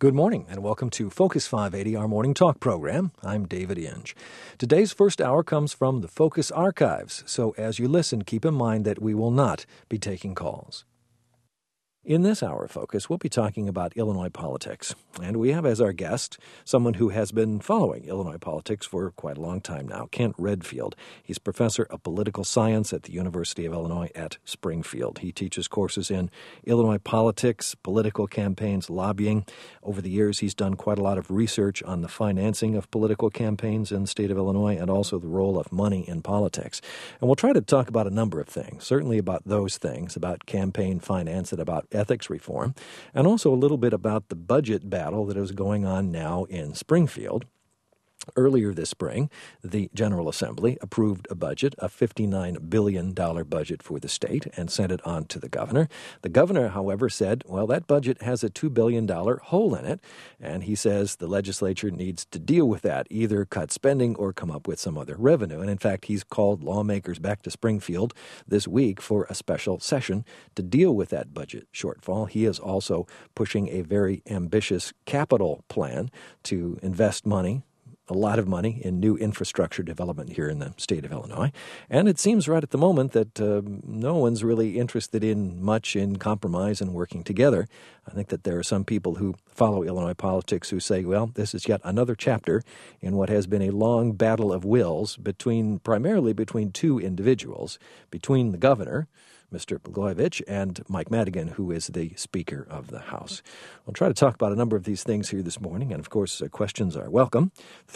Good morning and welcome to Focus 580, our morning talk program. I'm David Inge. Today's first hour comes from the Focus Archives, so as you listen, keep in mind that we will not be taking calls. In this hour of Focus, we'll be talking about Illinois politics, and we have as our guest someone who has been following Illinois politics for quite a long time now, Kent Redfield. He's professor of political science at the University of Illinois at Springfield. He teaches courses in Illinois politics, political campaigns, lobbying. Over the years, he's done quite a lot of research on the financing of political campaigns in the state of Illinois and also the role of money in politics. And we'll try to talk about a number of things, certainly about those things, about campaign finance and about ethics reform, and also a little bit about the budget battle that is going on now in Springfield. Earlier this spring, the General Assembly approved a budget, a $59 billion budget for the state, and sent it on to the governor. The governor, however, said, well, that budget has a $2 billion hole in it, and he says the legislature needs to deal with that, either cut spending or come up with some other revenue. And in fact, he's called lawmakers back to Springfield this week for a special session to deal with that budget shortfall. He is also pushing a very ambitious capital plan to invest money, a lot of money, in new infrastructure development here in the state of Illinois. And it seems right at the moment that no one's really interested in much in compromise and working together. I think that there are some people who follow Illinois politics who say, well, this is yet another chapter in what has been a long battle of wills primarily between two individuals, between the governor, Mr. Blagojevich, and Mike Madigan, who is the Speaker of the House. We'll try to talk about a number of these things here this morning, and of course, questions are welcome.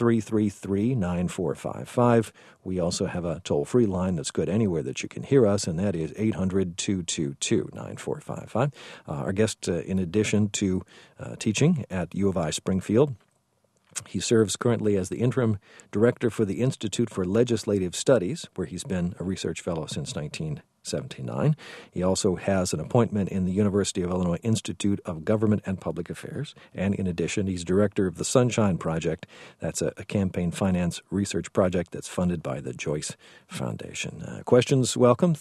333-9455. We also have a toll-free line that's good anywhere that you can hear us, and that is 800-222-9455. Our guest, in addition to teaching at U of I Springfield, he serves currently as the interim director for the Institute for Legislative Studies, where he's been a research fellow since 1979. He also has an appointment in the University of Illinois Institute of Government and Public Affairs. And in addition, he's director of the Sunshine Project. That's a campaign finance research project that's funded by the Joyce Foundation. Questions welcome,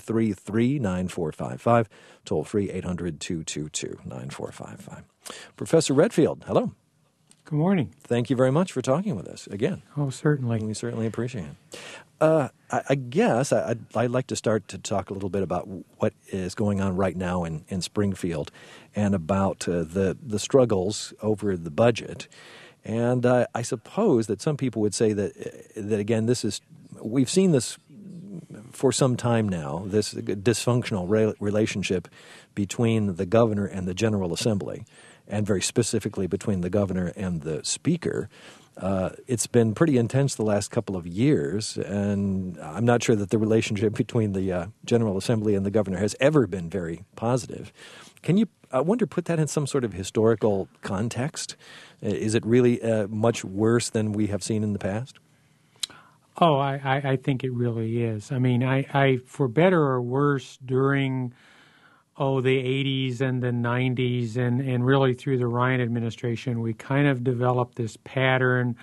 333-9455. Toll free, 800-222-9455. Professor Redfield, hello. Good morning. Thank you very much for talking with us again. Oh, certainly. We certainly appreciate it. I guess I'd like to start to talk a little bit about what is going on right now in Springfield and about the struggles over the budget. And I suppose that some people would say that again, we've seen this for some time now, this dysfunctional relationship between the governor and the General Assembly, and very specifically between the governor and the speaker. It's been pretty intense the last couple of years, and I'm not sure that the relationship between the General Assembly and the governor has ever been very positive. Can you, I wonder, put that in some sort of historical context? Is it really much worse than we have seen in the past? Oh, I think it really is. I mean, I for better or worse, during the 80s and the 90s and really through the Ryan administration, we kind of developed this pattern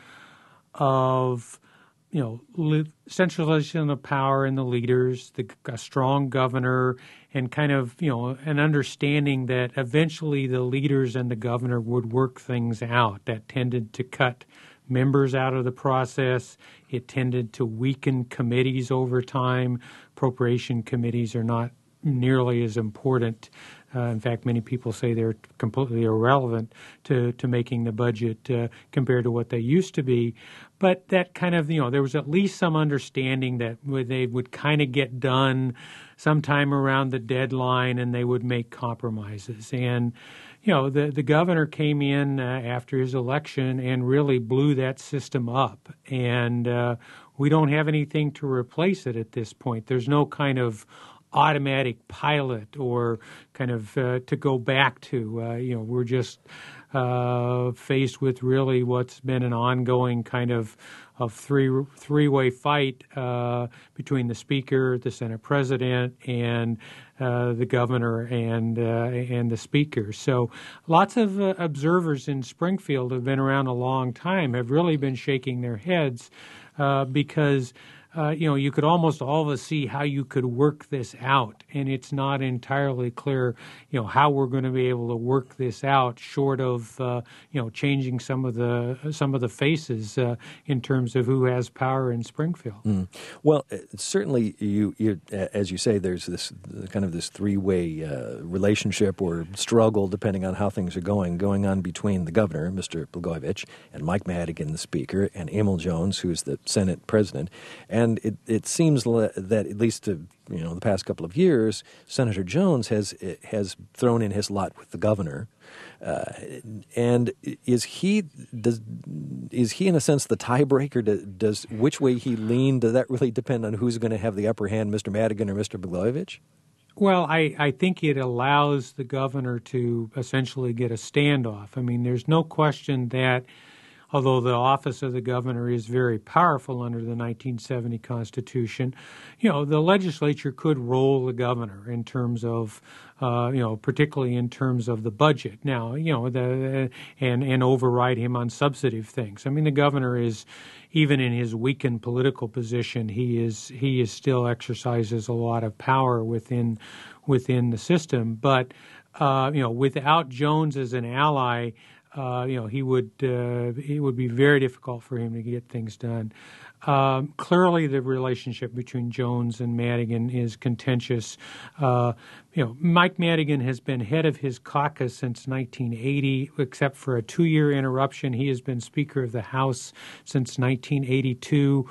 of, centralization of power in the leaders, a strong governor, and kind of, an understanding that eventually the leaders and the governor would work things out. That tended to cut members out of the process. It tended to weaken committees over time. Appropriation committees are not nearly as important. In fact, many people say they're completely irrelevant to making the budget compared to what they used to be. But that kind of, there was at least some understanding that they would kind of get done sometime around the deadline and they would make compromises. And, the governor came in after his election and really blew that system up. And we don't have anything to replace it at this point. There's no kind of automatic pilot or kind of to go back to. We're just faced with really what's been an ongoing kind of three-way fight between the Speaker, the Senate President, and the Governor and the Speaker. So lots of observers in Springfield have been around a long time, have really been shaking their heads because you could almost always see how you could work this out, and it's not entirely clear, how we're going to be able to work this out, short of changing some of the faces in terms of who has power in Springfield. Mm. Well, certainly, you as you say, there's this kind of this three-way relationship or struggle, depending on how things are going on between the governor, Mr. Blagojevich, and Mike Madigan, the Speaker, and Emil Jones, who's the Senate President. And it seems that at least the past couple of years, Senator Jones has thrown in his lot with the governor. And is he in a sense the tiebreaker? Does which way he lean? Does that really depend on who's going to have the upper hand, Mr. Madigan or Mr. Blagojevich? Well, I think it allows the governor to essentially get a standoff. I mean, there's no question that although the office of the governor is very powerful under the 1970 Constitution, the legislature could roll the governor in terms of, particularly in terms of the budget. Now, and override him on substantive things. I mean, the governor is, even in his weakened political position, he still exercises a lot of power within the system. But without Jones as an ally, it would be very difficult for him to get things done. Clearly, the relationship between Jones and Madigan is contentious. Mike Madigan has been head of his caucus since 1980, except for a 2-year interruption. He has been Speaker of the House since 1982.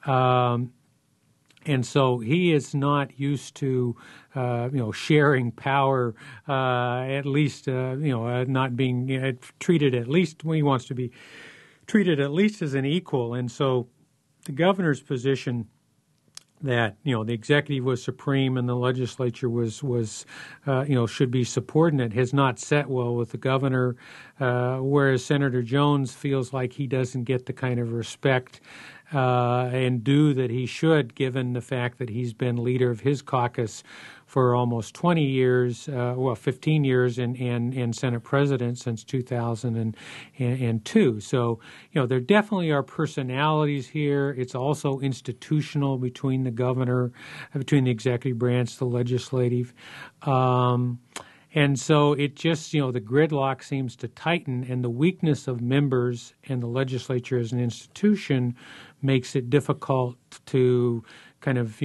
And so he is not used to, sharing power, at least, not being treated at least, he wants to be treated at least as an equal. And so the governor's position that, the executive was supreme and the legislature was should be subordinate has not set well with the governor, whereas Senator Jones feels like he doesn't get the kind of respect and due that he should, given the fact that he's been leader of his caucus for almost 20 years, 15 years, and Senate president since 2002. So, there definitely are personalities here. It's also institutional between the governor, between the executive branch, the legislative. And so it just, the gridlock seems to tighten, and the weakness of members and the legislature as an institution makes it difficult to kind of,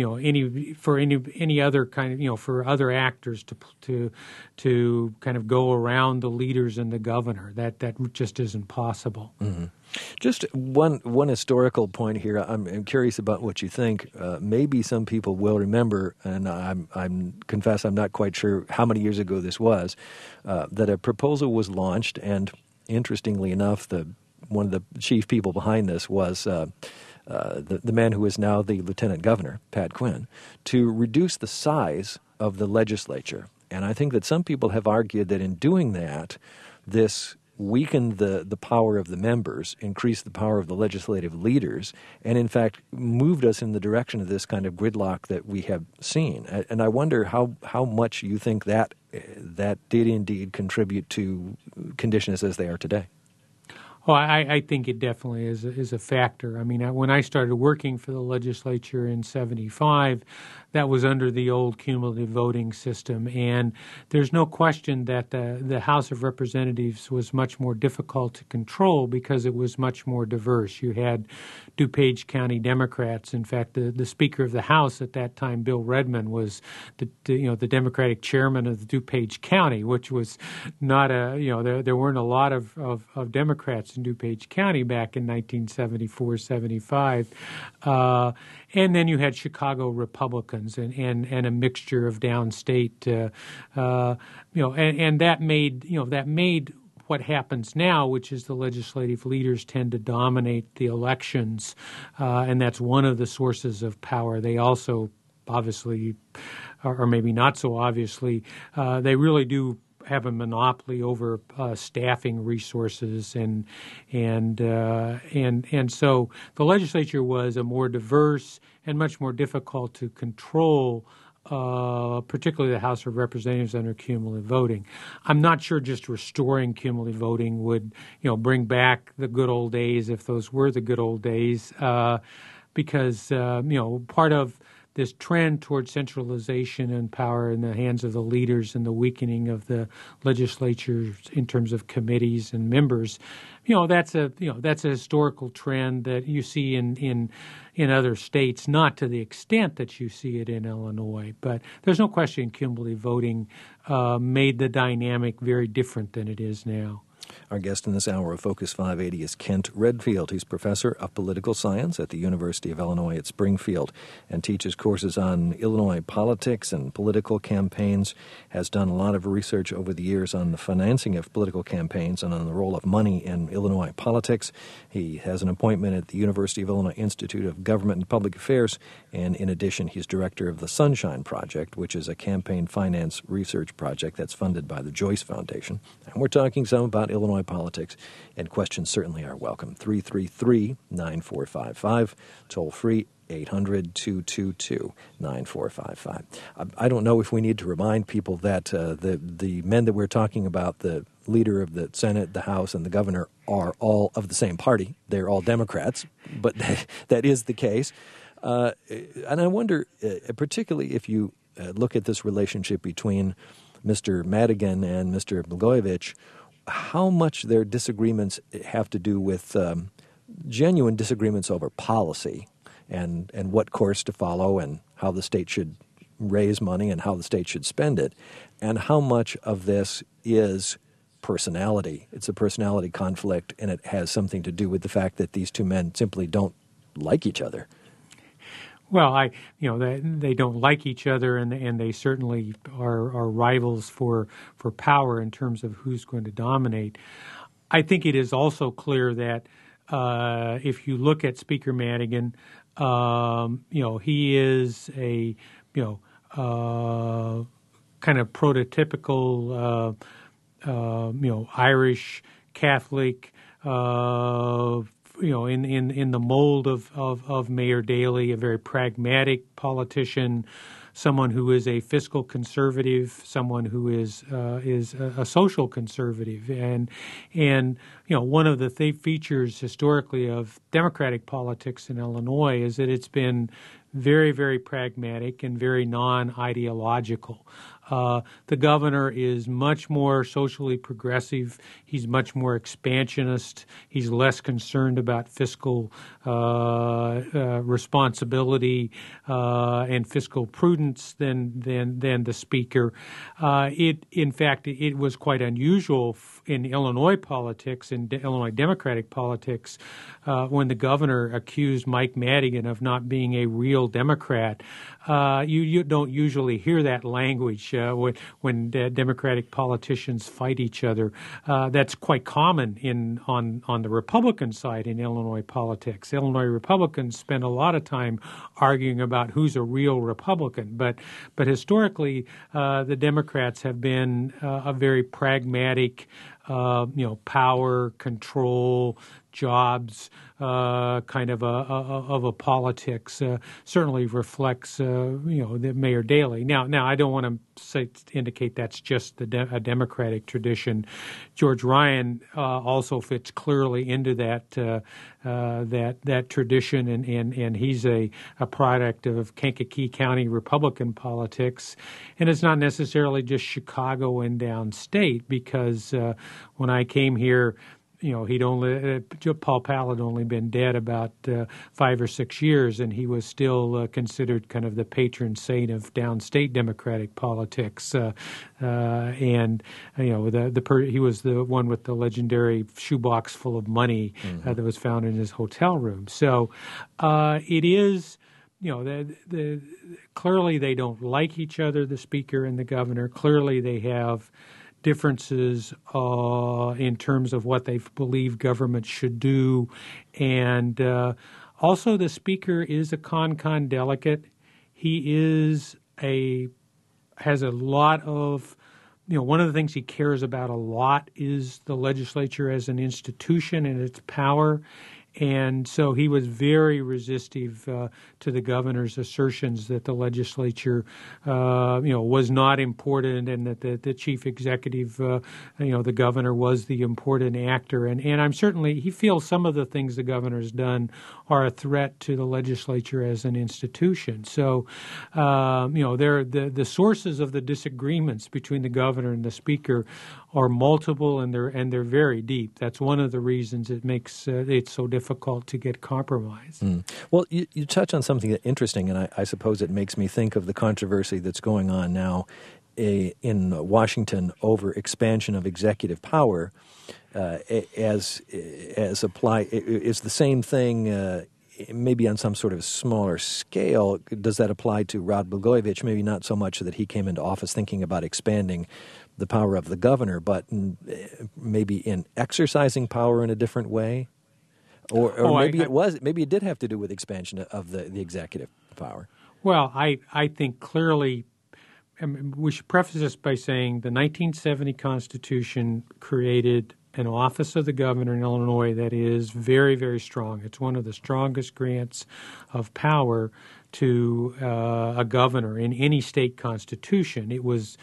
any other kind of, for other actors to kind of go around the leaders and the governor. That just isn't possible. Mm-hmm. Just one historical point here. I'm curious about what you think. Maybe some people will remember, and I'm confess I'm not quite sure how many years ago this was, that a proposal was launched, and interestingly enough, one of the chief people behind this was the man who is now the lieutenant governor, Pat Quinn, to reduce the size of the legislature. And I think that some people have argued that in doing that, this weakened the power of the members, increased the power of the legislative leaders, and in fact moved us in the direction of this kind of gridlock that we have seen. And I wonder how much you think that did indeed contribute to conditions as they are today. Well, I think it definitely is a factor. I mean, when I started working for the legislature in 1975, that was under the old cumulative voting system, and there's no question that the House of Representatives was much more difficult to control because it was much more diverse. You had DuPage County Democrats. In fact, the Speaker of the House at that time, Bill Redmond, was the Democratic chairman of the DuPage County, which was not there weren't a lot of Democrats in DuPage County back in 1974-75. And then you had Chicago Republicans and a mixture of downstate, and that made what happens now, which is the legislative leaders tend to dominate the elections, and that's one of the sources of power. They also, obviously, or maybe not so obviously, they really do have a monopoly over staffing resources, and so the legislature was a more diverse and much more difficult to control, particularly the House of Representatives under cumulative voting. I'm not sure just restoring cumulative voting would, bring back the good old days, if those were the good old days. because part of this trend towards centralization and power in the hands of the leaders and the weakening of the legislatures in terms of committees and members, that's a historical trend that you see in other states, not to the extent that you see it in Illinois. But there's no question cumulative voting made the dynamic very different than it is now. Our guest in this hour of Focus 580 is Kent Redfield. He's professor of political science at the University of Illinois at Springfield and teaches courses on Illinois politics and political campaigns, has done a lot of research over the years on the financing of political campaigns and on the role of money in Illinois politics. He has an appointment at the University of Illinois Institute of Government and Public Affairs, and in addition, he's director of the Sunshine Project, which is a campaign finance research project that's funded by the Joyce Foundation. And we're talking some about Illinois politics, and questions certainly are welcome. 333-9455, toll free 800-222-9455. I don't know if we need to remind people that the men that we're talking about, the leader of the Senate, the House, and the governor, are all of the same party. They're all Democrats, but that is the case. And I wonder, particularly if you look at this relationship between Mr. Madigan and Mr. Blagojevich, how much their disagreements have to do with genuine disagreements over policy and what course to follow and how the state should raise money and how the state should spend it, and how much of this is personality. It's a personality conflict, and it has something to do with the fact that these two men simply don't like each other. Well, they don't like each other, and they certainly are rivals for power in terms of who's going to dominate. I think it is also clear that if you look at Speaker Madigan, he is a kind of prototypical Irish Catholic. In the mold of Mayor Daley, a very pragmatic politician, someone who is a fiscal conservative, someone who is a social conservative, and one of the features historically of Democratic politics in Illinois is that it's been very, very pragmatic and very non-ideological. The governor is much more socially progressive. He's much more expansionist. He's less concerned about fiscal responsibility and fiscal prudence than the speaker. In fact, it was quite unusual in Illinois politics, in Illinois Democratic politics, when the governor accused Mike Madigan of not being a real Democrat. You don't usually hear that language when Democratic politicians fight each other. That's quite common on the Republican side in Illinois politics. Illinois Republicans spend a lot of time arguing about who's a real Republican, but historically the Democrats have been a very pragmatic, power, control, jobs kind of a politics. Certainly reflects the Mayor Daley. Now I don't want to indicate that's just a Democratic tradition. George Ryan also fits clearly into that tradition, and he's a product of Kankakee County Republican politics, and it's not necessarily just Chicago and downstate, because when I came here, Paul Powell had only been dead about 5 or 6 years, and he was still considered kind of the patron saint of downstate Democratic politics. And he was the one with the legendary shoebox full of money that was found in his hotel room. So it is. Clearly they don't like each other, the speaker and the governor. Clearly they have differences in terms of what they believe government should do. And also the speaker is a con delegate. He has a lot of, one of the things he cares about a lot is the legislature as an institution and its power. And so he was very resistive to the governor's assertions that the legislature, was not important, and that the chief executive, the governor, was the important actor. And I'm certainly, he feels some of the things the governor's done are a threat to the legislature as an institution. So, the sources of the disagreements between the governor and the speaker are multiple, and they're very deep. That's one of the reasons it makes it so difficult to get compromise. Well, you touch on something interesting, and I suppose it makes me think of the controversy that's going on now in Washington over expansion of executive power as apply is the same thing. Maybe on some sort of smaller scale. Does that apply to Rod Blagojevich? Maybe not so much that he came into office thinking about expanding the power of the governor, but maybe in exercising power in a different way? Or maybe it did have to do with expansion of the executive power. Well, I think clearly, we should preface this by saying the 1970 Constitution created an office of the governor in Illinois that is very, very strong. It's one of the strongest grants of power to a governor in any state constitution. It was,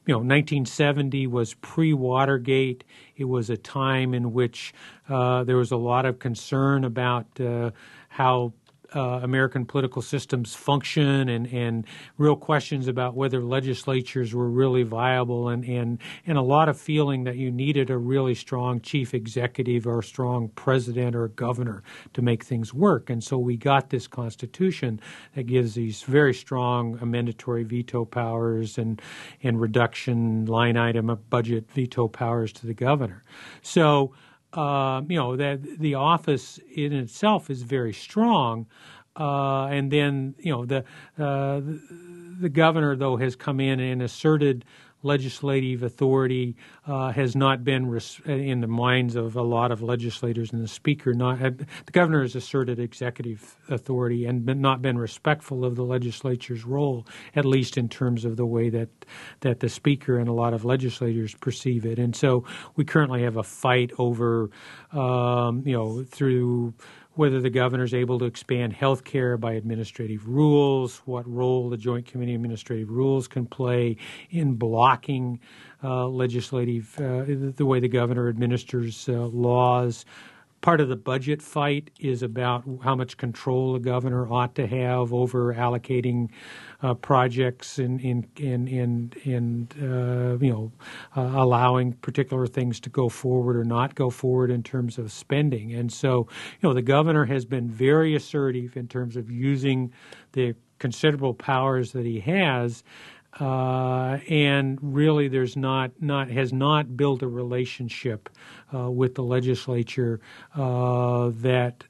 1970 was pre-Watergate. It was a time in which there was a lot of concern about how American political systems function, and real questions about whether legislatures were really viable, and a lot of feeling that you needed a really strong chief executive or a strong president or governor to make things work. And so we got this Constitution that gives these very strong amendatory veto powers and reduction line item of budget veto powers to the governor. So that the office in itself is very strong, and then the governor, though, has come in and asserted legislative authority, has not been in the minds of a lot of legislators, and the speaker the governor has asserted executive authority and not been respectful of the legislature's role, at least in terms of the way that the speaker and a lot of legislators perceive it. And so we currently have a fight over, through whether the governor is able to expand health care by administrative rules, what role the Joint Committee Administrative Rules can play in blocking legislative, the way the governor administers laws. Part of the budget fight is about how much control the governor ought to have over allocating projects and allowing particular things to go forward or not go forward in terms of spending. And so, the governor has been very assertive in terms of using the considerable powers that he has. And really, there's has not built a relationship with the legislature that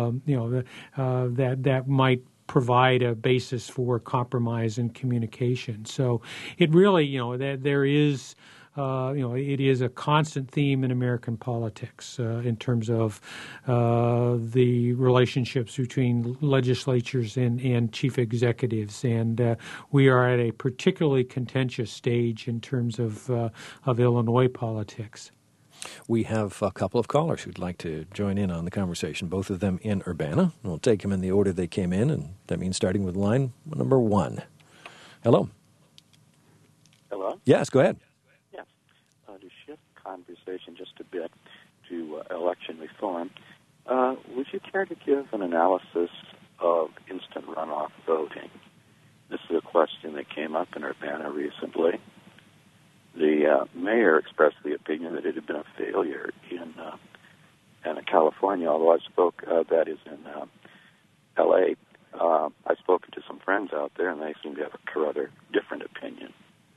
might provide a basis for compromise and communication. So it really, that there is. It is a constant theme in American politics in terms of the relationships between legislatures and chief executives, and we are at a particularly contentious stage in terms of Illinois politics. We have a couple of callers who'd like to join in on the conversation, both of them in Urbana. We'll take them in the order they came in, and that means starting with line number 1. Hello. Hello? Yes, go ahead. Yes. To shift conversation just a bit to election reform, would you care to give an analysis of instant runoff voting? This is a question that came up in Urbana recently. The mayor expressed the opinion that it had been a failure in California, although I spoke, that is in L.A. I've spoken to some friends out there, and they seem to have a rather different opinion.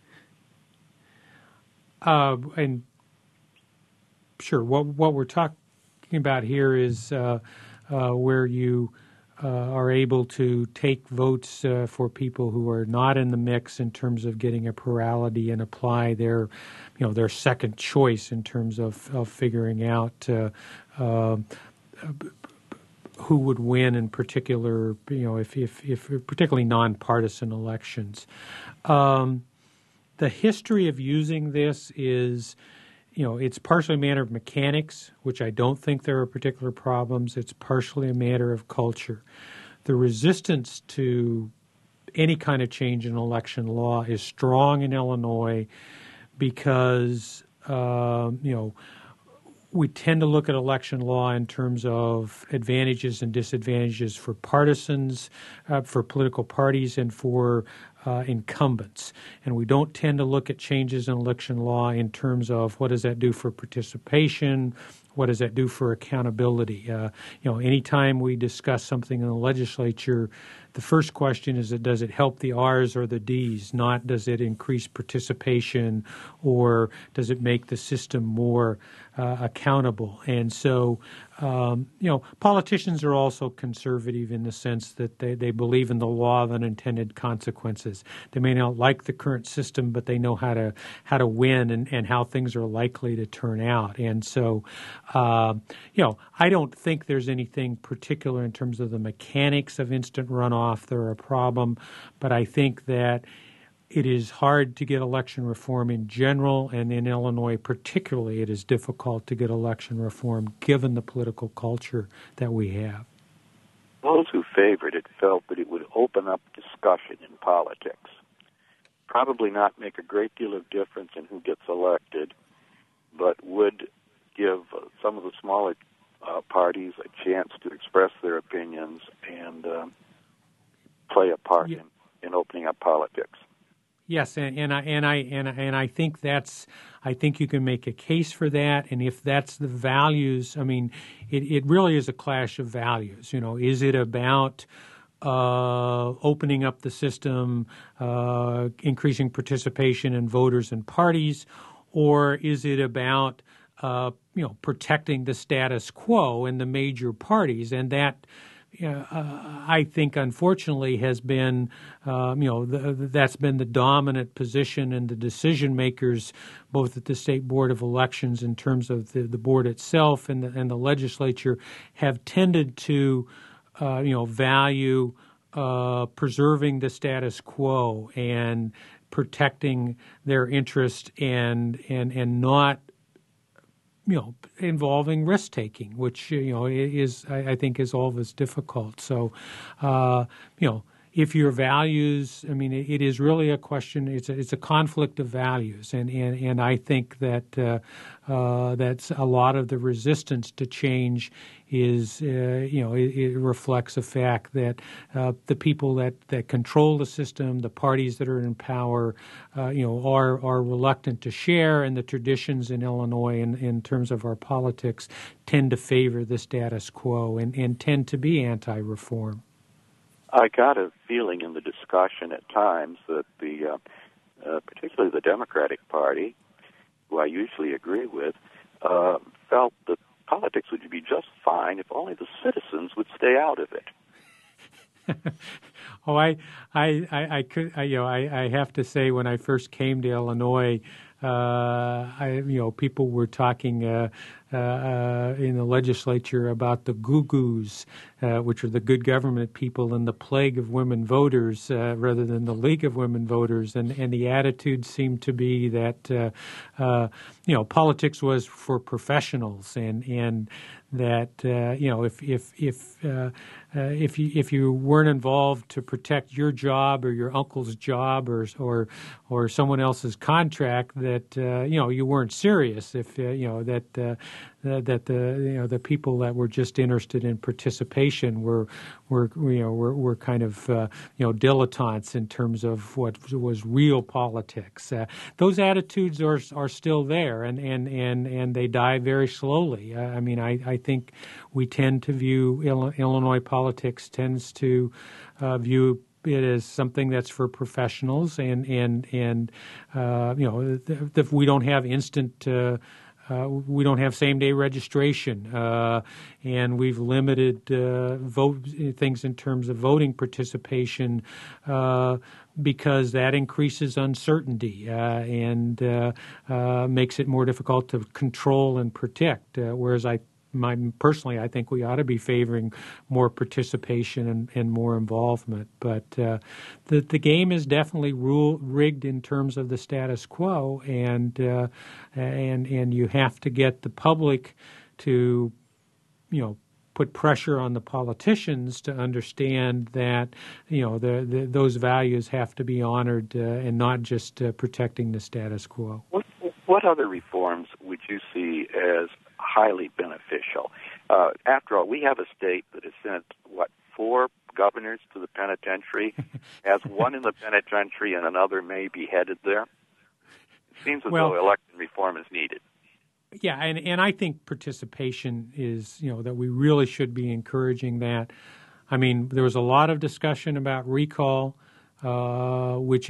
And sure, what we're talking about here is where you are able to take votes for people who are not in the mix in terms of getting a plurality and apply their second choice in terms of figuring out who would win in particular, if particularly nonpartisan elections. The history of using this is it's partially a matter of mechanics, which I don't think there are particular problems. It's partially a matter of culture. The resistance to any kind of change in election law is strong in Illinois because, we tend to look at election law in terms of advantages and disadvantages for partisans, for political parties, and for incumbents. And we don't tend to look at changes in election law in terms of what does that do for participation, what does that do for accountability. Anytime we discuss something in the legislature, the first question is, does it help the R's or the D's, not does it increase participation or does it make the system more accountable. And so, politicians are also conservative in the sense that they believe in the law of unintended consequences. They may not like the current system, but they know how to win and how things are likely to turn out. And so, I don't think there's anything particular in terms of the mechanics of instant runoff that are a problem, but I think that it is hard to get election reform in general, and in Illinois particularly, it is difficult to get election reform given the political culture that we have. Those who favored it felt that it would open up discussion in politics, probably not make a great deal of difference in who gets elected, but would give some of the smaller parties a chance to express their opinions and play a part in opening up politics. Yes, and I think I think you can make a case for that, and if that's the values, I mean, it really is a clash of values. Is it about opening up the system, increasing participation in voters and parties, or is it about protecting the status quo in the major parties? And that, I think, unfortunately, has been, that's been the dominant position, and the decision makers, both at the State Board of Elections in terms of the board itself and the legislature, have tended to, value preserving the status quo and protecting their interest and not involving risk taking, which is I think is always difficult. So if your values, I mean, it is really a question. It's a conflict of values, and I think that that's a lot of the resistance to change is it reflects the fact that the people that control the system, the parties that are in power, are reluctant to share, and the traditions in Illinois in terms of our politics tend to favor the status quo and tend to be anti-reform. I got a feeling in the discussion at times that particularly the Democratic Party, who I usually agree with, felt that politics would be just fine if only the citizens would stay out of it. Oh, I have to say, when I first came to Illinois, people were talking in the legislature about the Goo-Goos, which are the good government people, and the plague of women voters, rather than the League of Women Voters, and the attitude seemed to be that politics was for professionals, and that if you weren't involved to protect your job or your uncle's job or someone else's contract, that you weren't serious. If that the people that were just interested in participation were kind of dilettantes in terms of what was real politics. Those attitudes are still there, and they die very slowly. I think we tend to view Illinois politics tends to view it as something that's for professionals, and we don't have instant. We don't have same-day registration, and we've limited things in terms of voting participation because that increases uncertainty and makes it more difficult to control and protect. Whereas I Personally, I think we ought to be favoring more participation and more involvement. But the game is definitely rigged in terms of the status quo, and you have to get the public to, put pressure on the politicians to understand that, those values have to be honored and not just protecting the status quo. What other reforms would you see as highly beneficial? After all, we have a state that has sent, 4 governors to the penitentiary, has one in the penitentiary and another may be headed there. It seems as though election reform is needed. Yeah, and I think participation is, that we really should be encouraging that. I mean, there was a lot of discussion about recall, which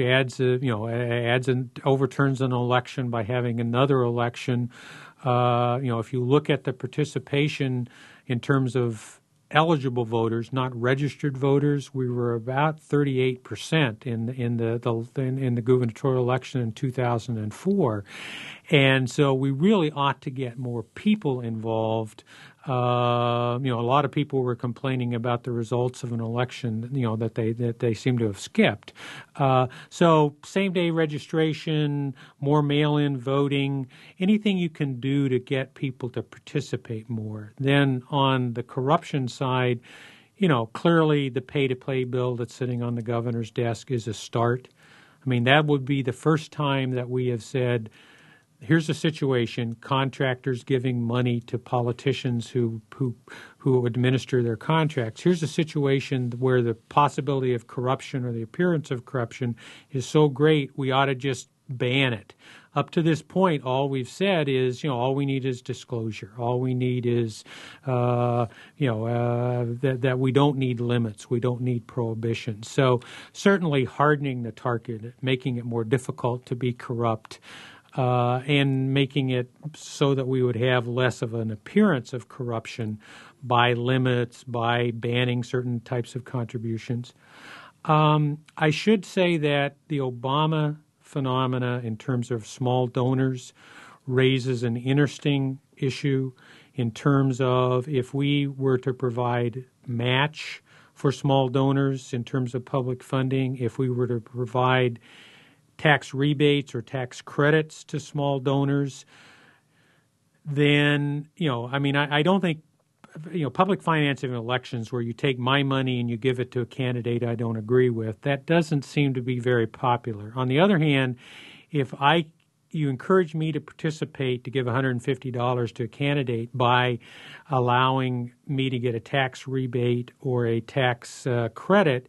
overturns an election by having another election. If you look at the participation in terms of eligible voters, not registered voters, we were about 38% in the gubernatorial election in 2004, and so we really ought to get more people involved. A lot of people were complaining about the results of an election, that they seem to have skipped. So same-day registration, more mail-in voting, anything you can do to get people to participate more. Then on the corruption side, clearly the pay-to-play bill that's sitting on the governor's desk is a start. I mean, that would be the first time that we have said, here's a situation, contractors giving money to politicians who administer their contracts. Here's a situation where the possibility of corruption or the appearance of corruption is so great, we ought to just ban it. Up to this point, all we've said is, all we need is disclosure. All we need is, that we don't need limits. We don't need prohibition. So certainly hardening the target, making it more difficult to be corrupt, and making it so that we would have less of an appearance of corruption by limits, by banning certain types of contributions. I should say that the Obama phenomena in terms of small donors raises an interesting issue in terms of if we were to provide match for small donors in terms of public funding, if we were to provide tax rebates or tax credits to small donors, then, I don't think, public financing of elections where you take my money and you give it to a candidate I don't agree with, that doesn't seem to be very popular. On the other hand, if you encourage me to participate, to give $150 to a candidate by allowing me to get a tax rebate or a tax credit,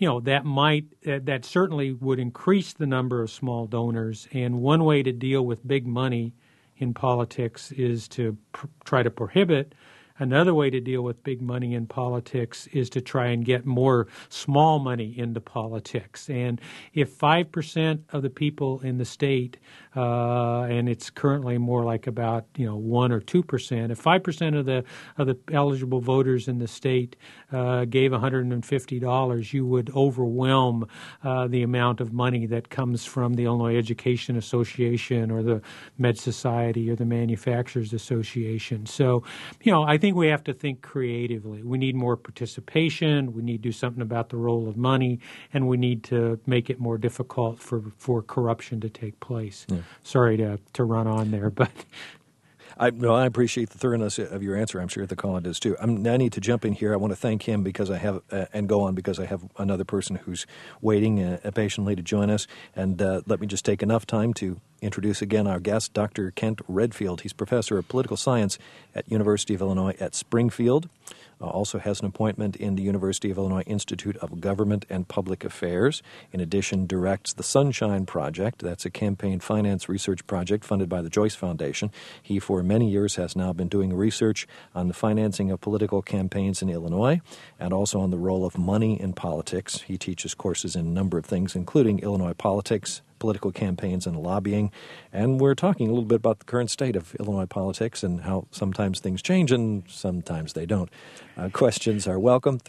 that certainly would increase the number of small donors. And one way to deal with big money in politics is to try to prohibit. Another way to deal with big money in politics is to try and get more small money into politics. And if 5% of the people in the state, and it's currently more like about 1 or 2%, if 5% of the eligible voters in the state gave $150, you would overwhelm the amount of money that comes from the Illinois Education Association or the Med Society or the Manufacturers Association. So, I think we have to think creatively. We need more participation. We need to do something about the role of money, and we need to make it more difficult for corruption to take place. Yeah. Sorry to run on there, but I appreciate the thoroughness of your answer. I'm sure the caller does too. I need to jump in here. I want to thank him because I have and go on because I have another person who's waiting patiently to join us. And let me just take enough time to introduce again our guest, Dr. Kent Redfield. He's professor of political science at University of Illinois at Springfield. Also has an appointment in the University of Illinois Institute of Government and Public Affairs. In addition, directs the Sunshine Project. That's a campaign finance research project funded by the Joyce Foundation. He, for many years, has now been doing research on the financing of political campaigns in Illinois and also on the role of money in politics. He teaches courses in a number of things, including Illinois politics, political campaigns, and lobbying. And we're talking a little bit about the current state of Illinois politics and how sometimes things change and sometimes they don't. Questions are welcome,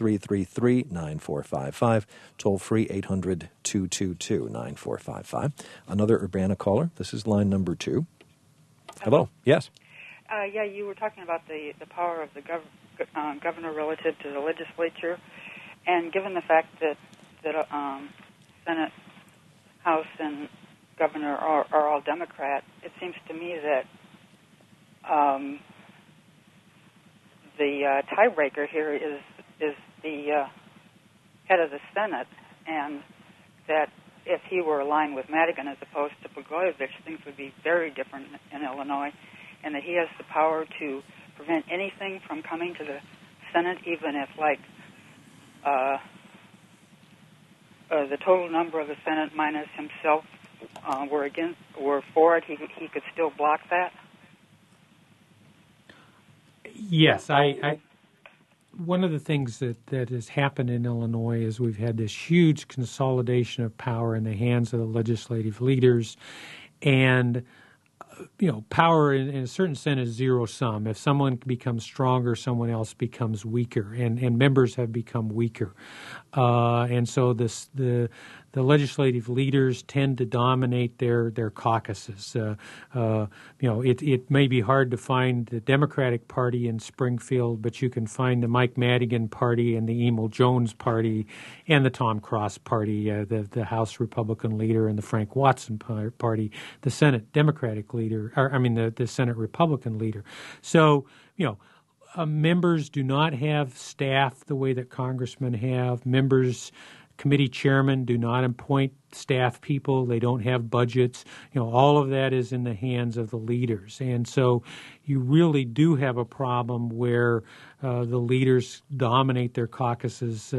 333-9455, toll-free 800-222-9455. Another Urbana caller. This is line number 2. Hello. Yes. Yeah, you were talking about the power of the governor relative to the legislature, and given the fact that Senate, House, and governor are all Democrat, it seems to me that the tiebreaker here is the head of the Senate, and that if he were aligned with Madigan as opposed to Blagojevich, things would be very different in Illinois, and that he has the power to prevent anything from coming to the Senate, even if, like, the total number of the Senate minus himself were for it, he could still block that? Yes, one of the things that has happened in Illinois is we've had this huge consolidation of power in the hands of the legislative leaders, and power in a certain sense is zero sum. If someone becomes stronger, someone else becomes weaker, and members have become weaker, and so the legislative leaders tend to dominate their caucuses. It may be hard to find the Democratic Party in Springfield, but you can find the Mike Madigan Party and the Emil Jones Party and the Tom Cross Party, the House Republican leader, and the Frank Watson Party, the Senate Democratic leader, the Senate Republican leader. So, members do not have staff the way that congressmen have. Committee chairmen do not appoint staff people. They don't have budgets. All of that is in the hands of the leaders. And so you really do have a problem where the leaders dominate their caucuses.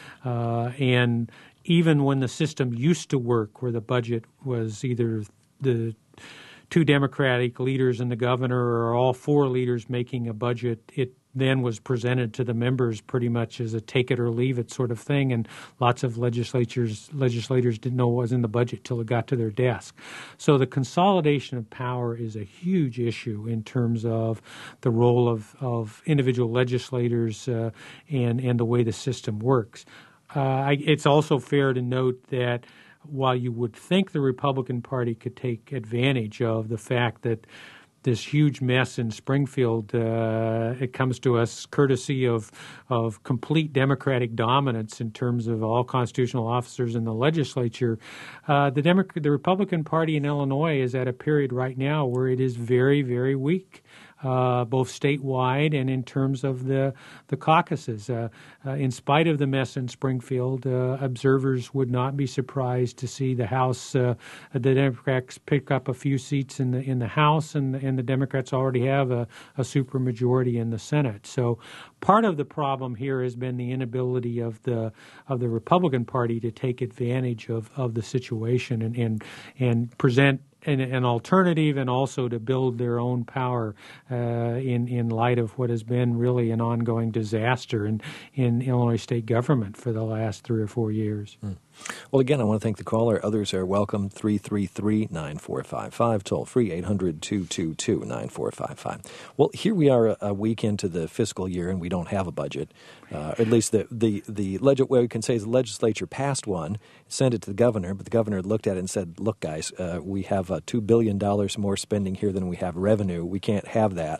And even when the system used to work, where the budget was either the two Democratic leaders and the governor or all four leaders making a budget, it then was presented to the members pretty much as a take it or leave it sort of thing, and lots of legislators didn't know what was in the budget till it got to their desk. So the consolidation of power is a huge issue in terms of the role of individual legislators and the way the system works. It's also fair to note that while you would think the Republican Party could take advantage of the fact that this huge mess in Springfield, it comes to us courtesy of complete Democratic dominance in terms of all constitutional officers in the legislature. The Republican Party in Illinois is at a period right now where it is very, very weak, both statewide and in terms of the caucuses. In spite of the mess in Springfield, observers would not be surprised to see the House, the Democrats pick up a few seats in the House, and the Democrats already have a supermajority in the Senate. So part of the problem here has been the inability of the Republican Party to take advantage of the situation and present an alternative, and also to build their own power in light of what has been really an ongoing disaster in Illinois state government for the last 3 or 4 years. Well, again, I want to thank the caller. Others are welcome. 333-9455, toll free 800-222-9455. Well, here we are a week into the fiscal year, and we don't have a budget. At least what we can say is the legislature passed one, sent it to the governor, but the governor looked at it and said, look, guys, we have $2 billion more spending here than we have revenue. We can't have that.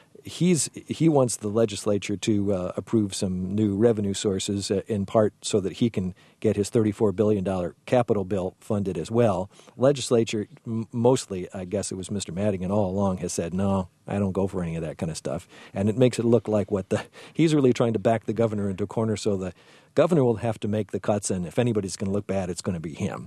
He wants the legislature to approve some new revenue sources, in part so that he can get his $34 billion capital bill funded as well. Legislature, mostly, I guess it was Mr. Madigan all along, has said, no, I don't go for any of that kind of stuff. And it makes it look like he's really trying to back the governor into a corner, so the governor will have to make the cuts, and if anybody's going to look bad, it's going to be him.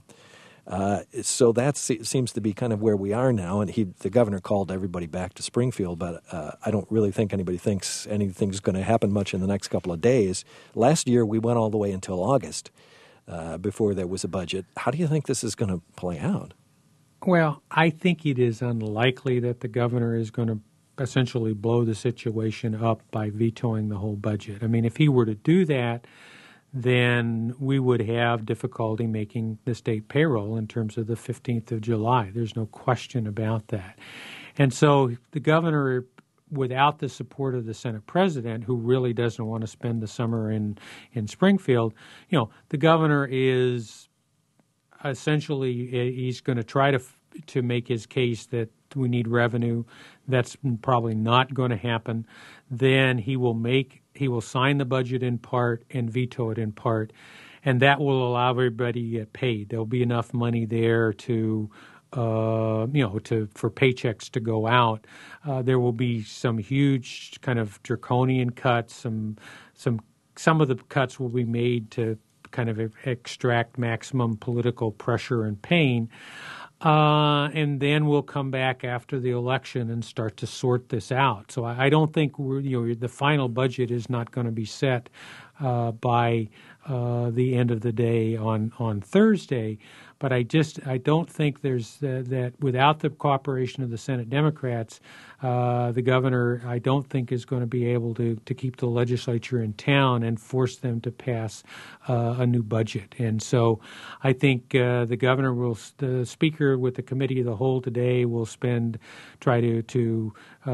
So that seems to be kind of where we are now, and the governor called everybody back to Springfield, but I don't really think anybody thinks anything's going to happen much in the next couple of days. Last year, we went all the way until August before there was a budget. How do you think this is going to play out? Well, I think it is unlikely that the governor is going to essentially blow the situation up by vetoing the whole budget. I mean, if he were to do that, then we would have difficulty making the state payroll in terms of the 15th of July. There's no question about that. And so the governor, without the support of the Senate president, who really doesn't want to spend the summer in Springfield, the governor is essentially, he's going to try to to make his case that we need revenue. That's probably not going to happen. Then he will sign the budget in part and veto it in part, and that will allow everybody to get paid. There'll be enough money there to for paychecks to go out. There will be some huge kind of draconian cuts. Some of the cuts will be made to kind of extract maximum political pressure and pain. And then we'll come back after the election and start to sort this out. So I don't think the final budget is not going to be set by the end of the day on Thursday. But I don't think there's that without the cooperation of the Senate Democrats, the governor, I don't think, is going to be able to keep the legislature in town and force them to pass a new budget. And so I think the Speaker with the Committee of the Whole today will try to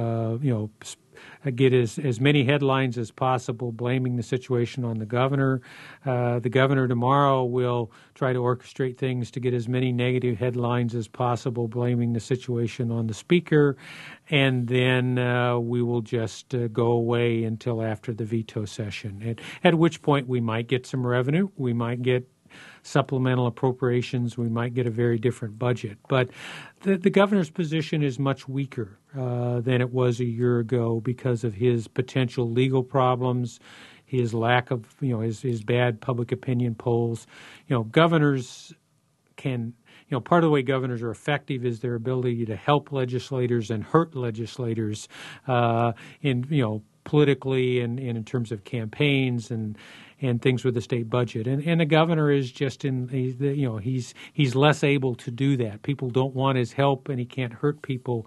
get as many headlines as possible blaming the situation on the governor. The governor tomorrow will try to orchestrate things to get as many negative headlines as possible blaming the situation on the Speaker. And then we will just go away until after the veto session, at which point we might get some revenue. We might get supplemental appropriations. We might get a very different budget. But the governor's position is much weaker than it was a year ago because of his potential legal problems, his lack of, his bad public opinion polls. Governors can, part of the way governors are effective is their ability to help legislators and hurt legislators politically and in terms of campaigns and things with the state budget. And the governor is just he's less able to do that. People don't want his help, and he can't hurt people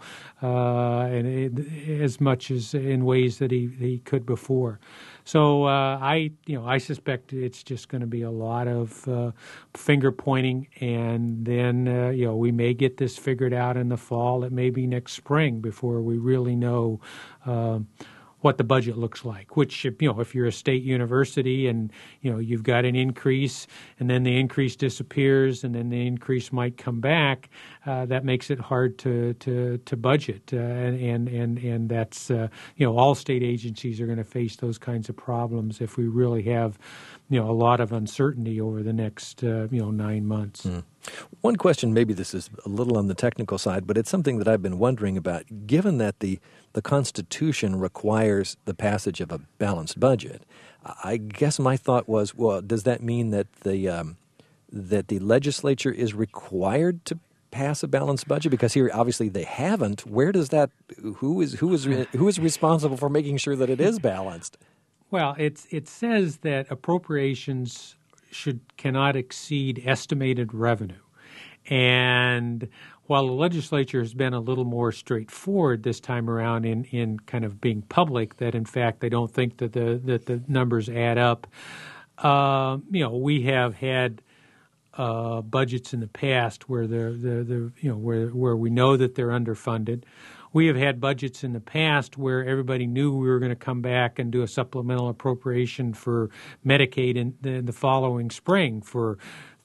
as much as in ways that he could before. So I suspect it's just going to be a lot of finger pointing, and then we may get this figured out in the fall. It may be next spring before we really know what the budget looks like, which, if you're a state university and, you've got an increase and then the increase disappears and then the increase might come back, that makes it hard to budget. And that's, all state agencies are going to face those kinds of problems if we really have, a lot of uncertainty over the next, 9 months. Mm. One question, maybe this is a little on the technical side, but it's something that I've been wondering about. Given that the Constitution requires the passage of a balanced budget, I guess my thought was, well, does that mean that the legislature is required to pass a balanced budget? Because here, obviously, they haven't. Where does that? Who is responsible for making sure that it is balanced? Well, it says that appropriations cannot exceed estimated revenue. And while the legislature has been a little more straightforward this time around in kind of being public, that in fact they don't think that the numbers add up, we have had budgets in the past where where we know that they're underfunded. We have had budgets in the past where everybody knew we were going to come back and do a supplemental appropriation for Medicaid in the following spring for,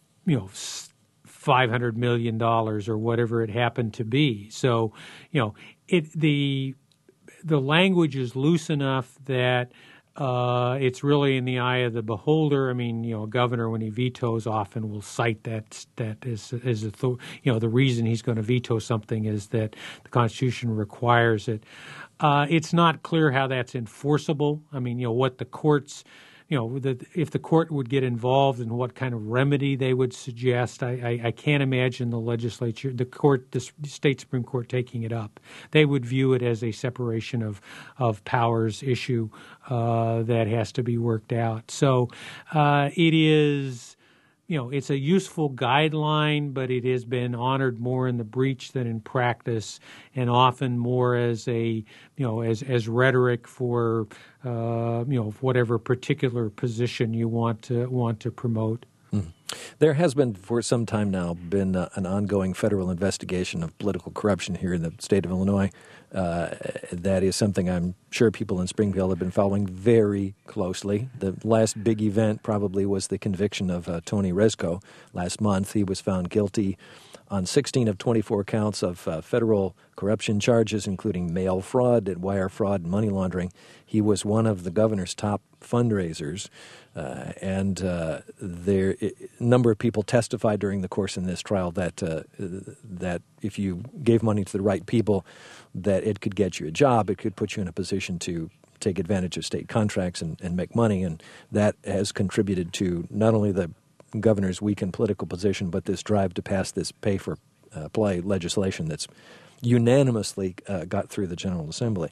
$500 million or whatever it happened to be. So, the language is loose enough that it's really in the eye of the beholder. I mean, a governor, when he vetoes, often will cite that as the reason he's going to veto something is that the Constitution requires it. It's not clear how that's enforceable. I mean, what the courts, if the court would get involved and what kind of remedy they would suggest, I can't imagine the legislature, the state Supreme Court taking it up. They would view it as a separation of powers issue that has to be worked out. So it is, it's a useful guideline, but it has been honored more in the breach than in practice, and often more as as rhetoric for whatever particular position you want to promote. Mm-hmm. There has been for some time now been an ongoing federal investigation of political corruption here in the state of Illinois. That is something I'm sure people in Springfield have been following very closely. The last big event probably was the conviction of Tony Rezko last month. He was found guilty on 16 of 24 counts of federal corruption charges, including mail fraud and wire fraud and money laundering. He was one of the governor's top fundraisers, and a number of people testified during the course in this trial that if you gave money to the right people, that it could get you a job, it could put you in a position to take advantage of state contracts and make money, and that has contributed to not only the governor's weakened political position, but this drive to pass this pay-for-play legislation that's unanimously got through the General Assembly.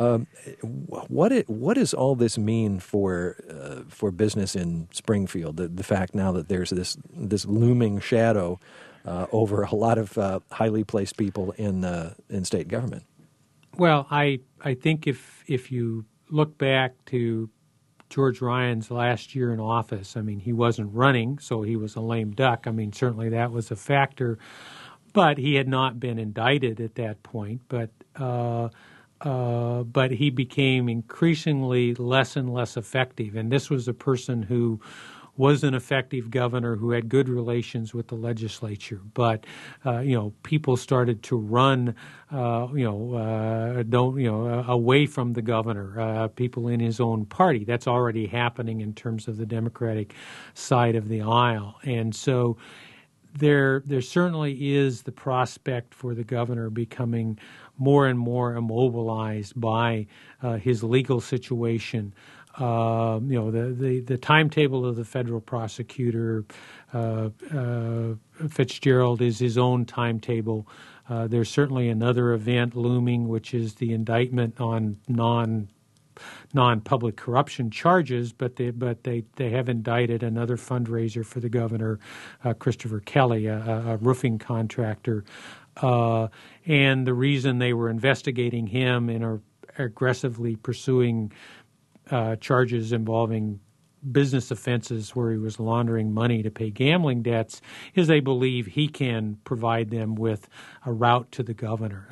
What does all this mean for business in Springfield? The fact now that there's this looming shadow over a lot of highly placed people in state government. Well, I think if you look back to George Ryan's last year in office, I mean, he wasn't running, so he was a lame duck. I mean, certainly that was a factor, but he had not been indicted at that point. But he became increasingly less and less effective, and this was a person who was an effective governor who had good relations with the legislature. But people started to run, away from the governor. People in his own party. That's already happening in terms of the Democratic side of the aisle, and so there certainly is the prospect for the governor becoming more and more immobilized by his legal situation. The timetable of the federal prosecutor, Fitzgerald, is his own timetable. There's certainly another event looming, which is the indictment on non-public corruption charges, but they have indicted another fundraiser for the governor, Christopher Kelly, a roofing contractor. And the reason they were investigating him and are aggressively pursuing charges involving business offenses where he was laundering money to pay gambling debts is they believe he can provide them with a route to the governor.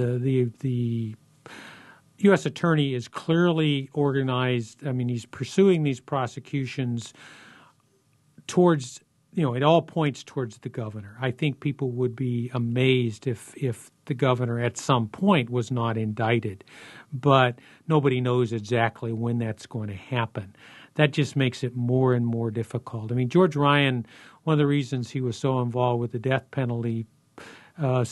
The U.S. attorney is clearly organized. I mean, he's pursuing these prosecutions towards, it all points towards the governor. I think people would be amazed if the governor at some point was not indicted, but nobody knows exactly when that's going to happen. That just makes it more and more difficult. I mean, George Ryan, one of the reasons he was so involved with the death penalty in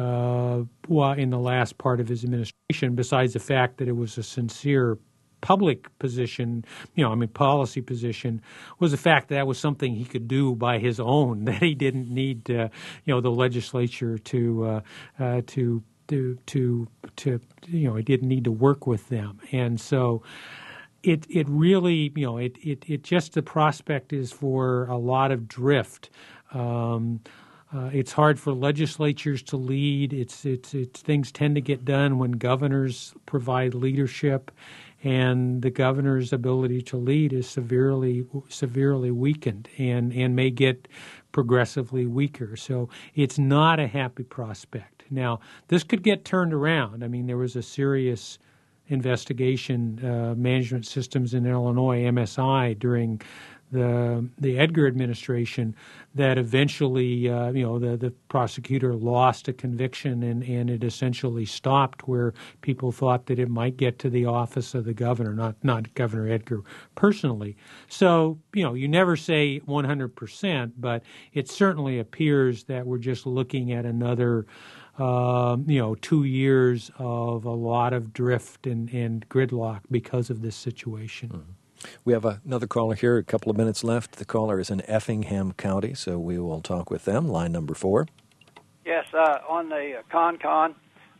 the last part of his administration, besides the fact that it was a sincere public position, policy position, was the fact that was something he could do by his own, that he didn't need, the legislature to he didn't need to work with them. And so it really, it just, the prospect is for a lot of drift. It's hard for legislatures to lead. It's things tend to get done when governors provide leadership, and the governor's ability to lead is severely weakened and may get progressively weaker. So it's not a happy prospect. Now, this could get turned around. I mean, there was a serious investigation, Management Systems in Illinois, MSI, during the Edgar administration, that eventually, the prosecutor lost a conviction and it essentially stopped, where people thought that it might get to the office of the governor, not Governor Edgar personally. So, you never say 100%, but it certainly appears that we're just looking at another 2 years of a lot of drift and gridlock because of this situation. Mm-hmm. We have another caller here, a couple of minutes left. The caller is in Effingham County, so we will talk with them. Line number 4. Yes, on the CONCON,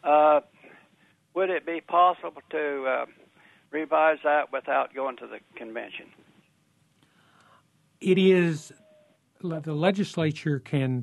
would it be possible to revise that without going to the convention? It is. The legislature can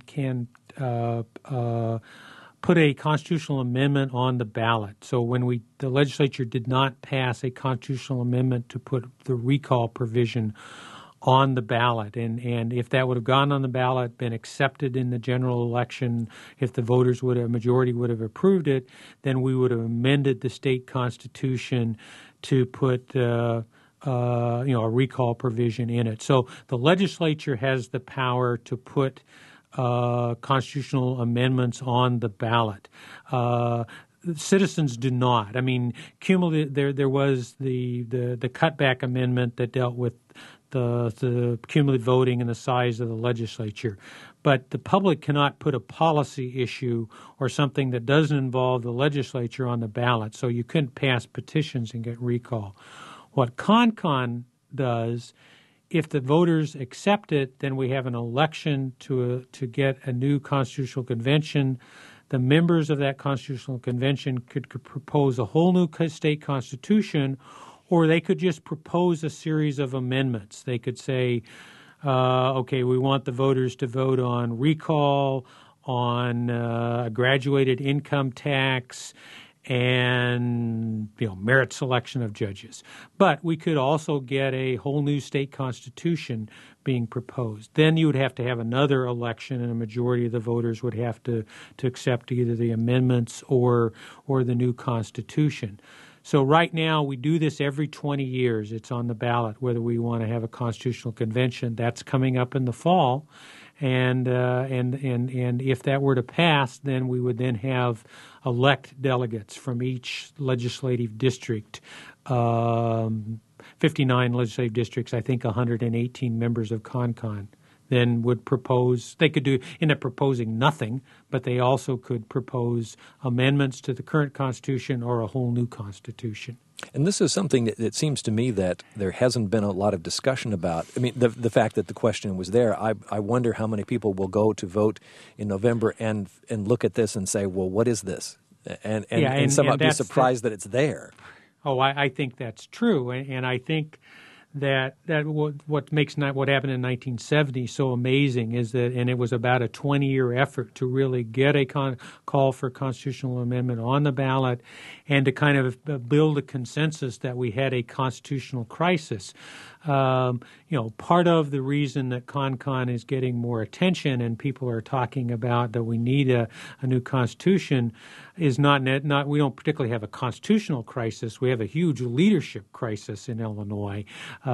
put a constitutional amendment on the ballot. So when the legislature did not pass a constitutional amendment to put the recall provision on the ballot, and if that would have gone on the ballot, been accepted in the general election, if the majority would have approved it, then we would have amended the state constitution to put a recall provision in it. So the legislature has the power to put constitutional amendments on the ballot. Citizens do not. I mean, there was the cutback amendment that dealt with the cumulative voting and the size of the legislature. But the public cannot put a policy issue or something that doesn't involve the legislature on the ballot, so you couldn't pass petitions and get recall. What CONCON does, if the voters accept it, then we have an election to get a new constitutional convention. The members of that constitutional convention could propose a whole new state constitution, or they could just propose a series of amendments. They could say, okay, we want the voters to vote on recall, on a graduated income tax, and merit selection of judges. But we could also get a whole new state constitution being proposed. Then you would have to have another election, and a majority of the voters would have to accept either the amendments or the new constitution. So right now we do this every 20 years. It's on the ballot whether we want to have a constitutional convention. That's coming up in the fall. And if that were to pass, then we would then have elect delegates from each legislative district, 59 legislative districts, I think 118 members of CONCON then would propose. They could end up proposing nothing, but they also could propose amendments to the current Constitution or a whole new Constitution. And this is something that it seems to me that there hasn't been a lot of discussion about. I mean, the fact that the question was there, I wonder how many people will go to vote in November and look at this and say, well, what is this? And some might be surprised that it's there. Oh, I think that's true. And I think that what makes what happened in 1970 so amazing is that, and it was about a 20-year effort to really get a call for constitutional amendment on the ballot and to kind of build a consensus that we had a constitutional crisis. Part of the reason that CONCON is getting more attention and people are talking about that we need a new constitution is not we don't particularly have a constitutional crisis. We have a huge leadership crisis in Illinois,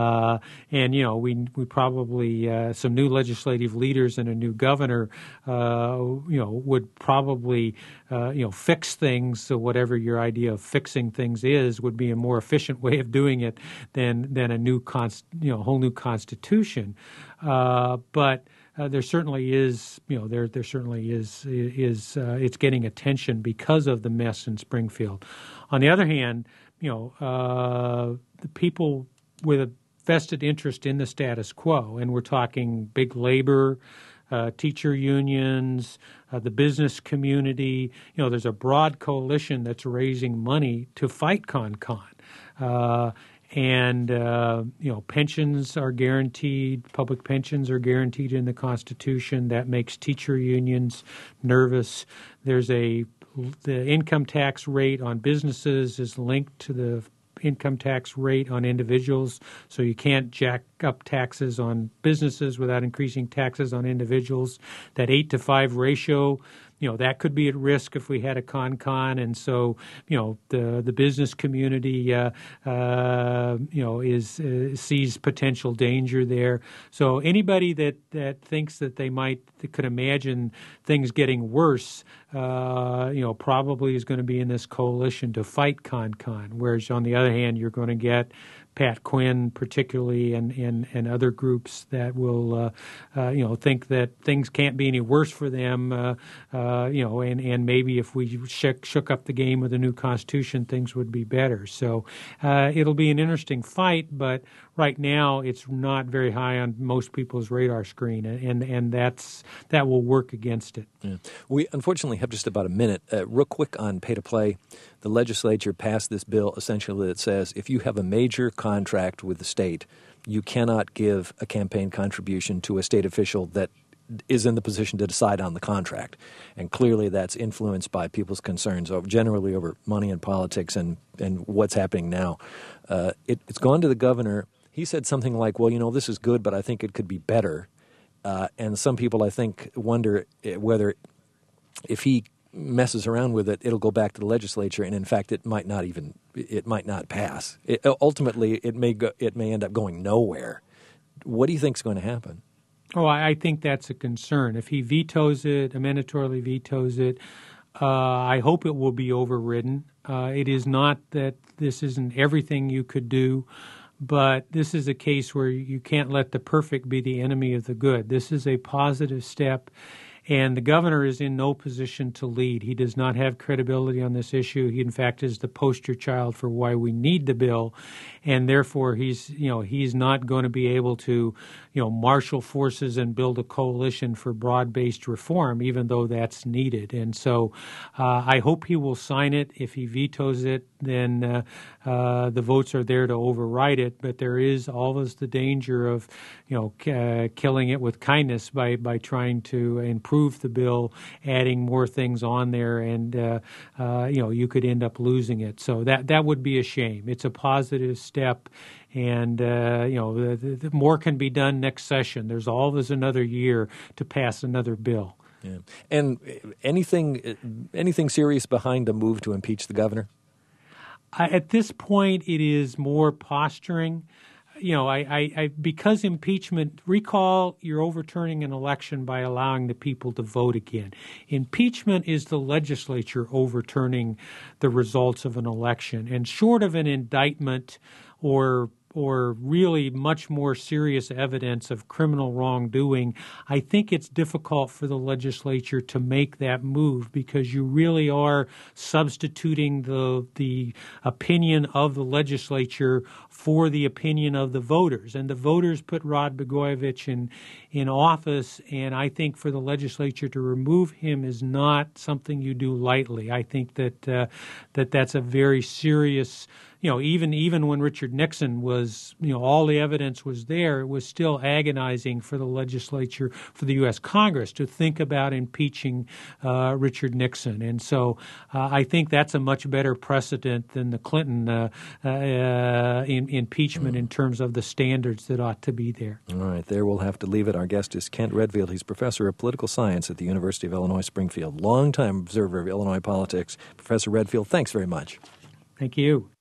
we probably some new legislative leaders and a new governor, would probably fix things. So whatever your idea of fixing things is, would be a more efficient way of doing it than a new whole new constitution. But there certainly is, there certainly is it's getting attention because of the mess in Springfield. On the other hand, the people with a vested interest in the status quo, and we're talking big labor, teacher unions, the business community. There's a broad coalition that's raising money to fight CONCON. Pensions are guaranteed. Public pensions are guaranteed in the Constitution. That makes teacher unions nervous. The income tax rate on businesses is linked to the income tax rate on individuals, so you can't jack up taxes on businesses without increasing taxes on individuals. That 8-to-5 ratio, that could be at risk if we had a CONCON, and so the business community sees potential danger there. So anybody that thinks that that could imagine things getting worse, probably is going to be in this coalition to fight CONCON. Whereas on the other hand, you're going to get Pat Quinn particularly and other groups that will think that things can't be any worse for them, and maybe if we shook up the game with a new Constitution, things would be better. So it'll be an interesting fight, but right now it's not very high on most people's radar screen, and that will work against it. Yeah. We unfortunately have just about a minute. Real quick on pay-to-play. The legislature passed this bill essentially that says if you have a major contract with the state, you cannot give a campaign contribution to a state official that is in the position to decide on the contract. And clearly that's influenced by people's concerns generally over money and politics and what's happening now. It's gone to the governor. He said something like, well, this is good, but I think it could be better. And some people, I think, wonder whether if he messes around with it, it'll go back to the legislature, and in fact, it might not pass. Ultimately, it may end up going nowhere. What do you think is going to happen? Oh, I think that's a concern. If he vetoes it, mandatorily vetoes it, I hope it will be overridden. It is not that this isn't everything you could do, but this is a case where you can't let the perfect be the enemy of the good. This is a positive step, and the governor is in no position to lead. He does not have credibility on this issue. He, in fact, is the poster child for why we need the bill, and therefore he's not going to be able to, marshal forces and build a coalition for broad-based reform, even though that's needed. And so I hope he will sign it. If he vetoes it, then the votes are there to override it. But there is always the danger of, killing it with kindness by trying to improve the bill, adding more things on there, and you could end up losing it. So that would be a shame. It's a positive step, and the more can be done next session. There's always another year to pass another bill. Yeah. And anything serious behind a move to impeach the governor? At this point, it is more posturing. Because impeachment, recall you're overturning an election by allowing the people to vote again. Impeachment is the legislature overturning the results of an election. And short of an indictment or really much more serious evidence of criminal wrongdoing, I think it's difficult for the legislature to make that move, because you really are substituting the opinion of the legislature for the opinion of the voters. And the voters put Rod Blagojevich in office, and I think for the legislature to remove him is not something you do lightly. I think that's a very serious. Even when Richard Nixon was, all the evidence was there, it was still agonizing for the legislature, for the U.S. Congress to think about impeaching Richard Nixon. And so I think that's a much better precedent than the Clinton impeachment in terms of the standards that ought to be there. All right, there we'll have to leave it. Our guest is Kent Redfield. He's professor of political science at the University of Illinois Springfield, longtime observer of Illinois politics. Professor Redfield, thanks very much. Thank you.